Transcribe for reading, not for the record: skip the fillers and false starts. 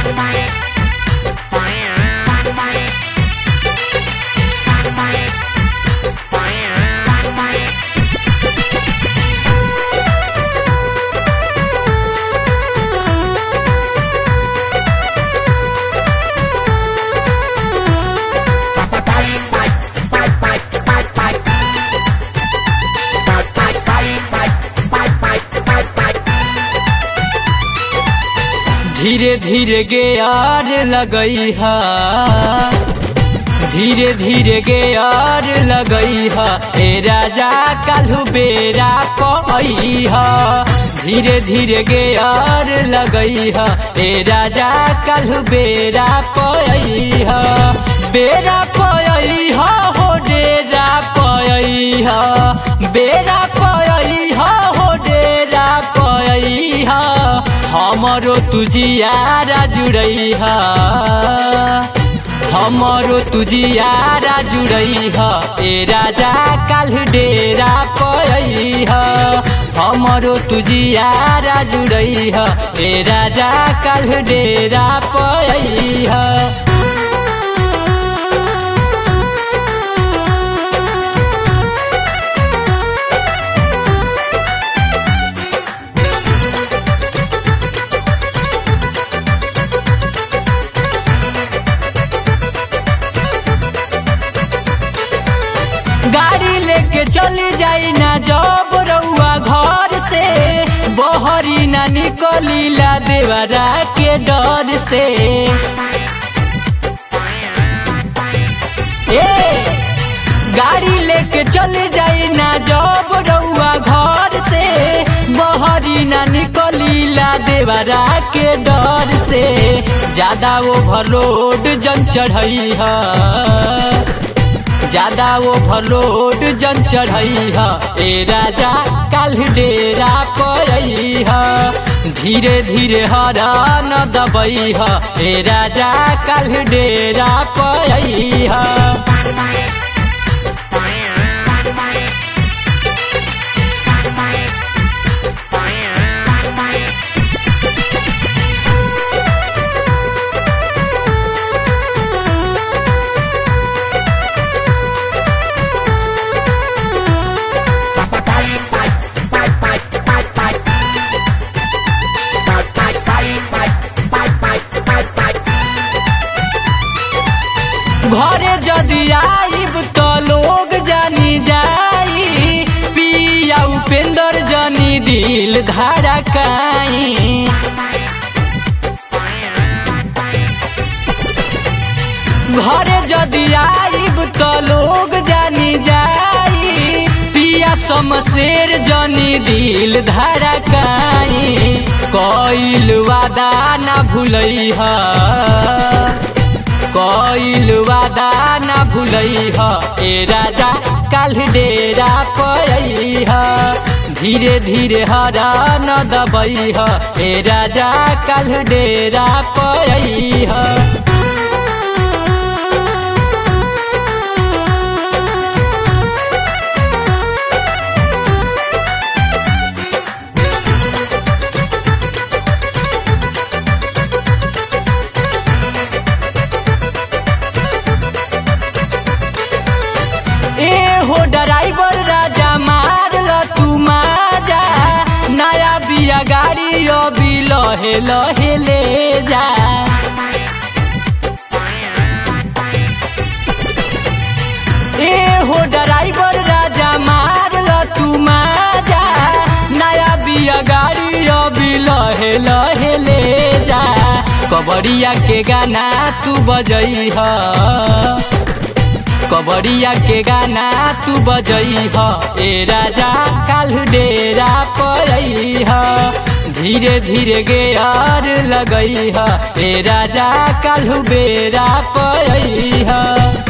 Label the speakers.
Speaker 1: धीरे धीरे गेयर लगई हा, धीरे धीरे गेयर लगई हा, ए राजा काल्हू बेरा पई हा। धीरे धीरे गेयर लगई हा, ए राजा काल्हू बेरा पई हा। बेरा पई हा हो डेरा पई हा, बेरा पई हा हो डेरा पई हा। हमरो तुझियारा जुड़ई हा, हमरो तुझियारा जुड़ई हा, ए राजा काल्ह डेरा पई हा। हमरो तुझियारा जुड़ई हा, ए राजा काल्ह डेरा पई हा। गाड़ी लेके चली जाई ना जब रउआ घर से, बहरी ना निकली ला देवरा के डर से। गाड़ी लेके चली जाई ना जब रउआ घर से, बहरी ना निकली ला देवरा के डर से। ज्यादा ओवरलोड जन चढ़ई हा, ज्यादा ओवरलोड जन चढ़ई हा, ए राजा काल्ह डेरा पई हा। धीरे धीरे हरा न दबई हा, ए राजा काल्ह डेरा पई हा। घरे जदि आइब तो लोग जानी जाई, पिया उपेंद्र जानी दिल धड़काई। घरे जदि आइब तो लोग जानी जाई, पिया शमशेर जानी दिल धड़काई। कइल वादा ना भूलई हा, कइल वादा ना भूलई हा, ए राजा काल्ह डेरा पई हा। धीरे धीरे हरा न दबई हा, ए राजा काल्ह डेरा पई हा। हो ड्राइवर राजा मार ल तू माजा, नया बिया गाड़ी अभी लहे लहे ले जा। हो ड्राइवर राजा मार ल तू माजा, नया बिया गाड़ी अभी लहे लहे ले जा। कबड़िया के गाना तू बजई हा, कबड़िया के गाना तू बजई हा, ए राजा काल्ह डेरा पई हा। धीरे धीरे गेयर लगई हा, ए राजा काल्ह बेरा पई हा।